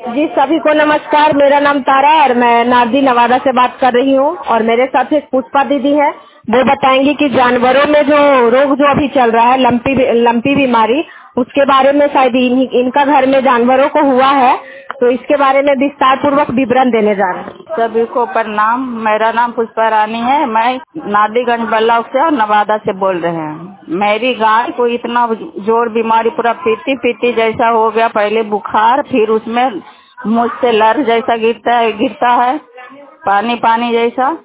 जी सभी को नमस्कार। मेरा नाम तारा और मैं नारदी नवादा से बात कर रही हूँ और मेरे साथ एक पुष्पा दीदी है। वो बताएंगी कि जानवरों में जो रोग जो अभी चल रहा है लंपी बीमारी, उसके बारे में शायद इनका घर में जानवरों को हुआ है, तो इसके बारे में विस्तार पूर्वक विवरण देने जा रहे हैं। सभी को प्रणाम। मेरा नाम पुष्पा रानी है। मैं नारदीगंज बल्लभ से और नवादा से बोल रहे हैं। मेरी गाय को इतना जोर बीमारी, पूरा पीती पीती जैसा हो गया। पहले बुखार, फिर उसमें मुझ से लर जैसा गिरता है, पानी पानी जैसा।